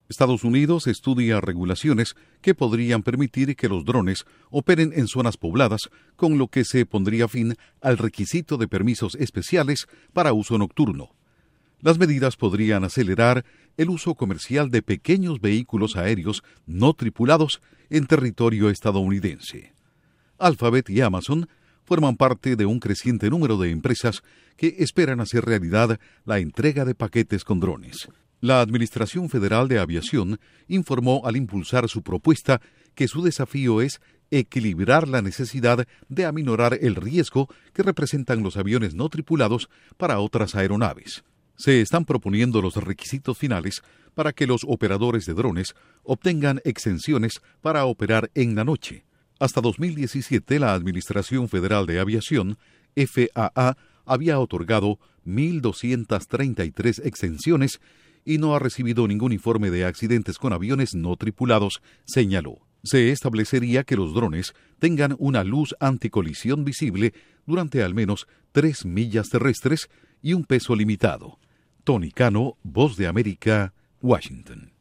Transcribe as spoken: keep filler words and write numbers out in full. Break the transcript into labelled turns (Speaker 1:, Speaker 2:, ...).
Speaker 1: Estados Unidos estudia regulaciones que podrían permitir que los drones operen en zonas pobladas, con lo que se pondría fin al requisito de permisos especiales para uso nocturno. Las medidas podrían acelerar el uso comercial de pequeños vehículos aéreos no tripulados en territorio estadounidense. Alphabet y Amazon forman parte de un creciente número de empresas que esperan hacer realidad la entrega de paquetes con drones. La Administración Federal de Aviación informó al impulsar su propuesta que su desafío es equilibrar la necesidad de aminorar el riesgo que representan los aviones no tripulados para otras aeronaves. Se están proponiendo los requisitos finales para que los operadores de drones obtengan exenciones para operar en la noche. Hasta dos mil diecisiete, la Administración Federal de Aviación, F A A, había otorgado mil doscientas treinta y tres exenciones y no ha recibido ningún informe de accidentes con aviones no tripulados, señaló. Se establecería que los drones tengan una luz anticolisión visible durante al menos tres millas terrestres y un peso limitado. Tony Cano, Voz de América, Washington.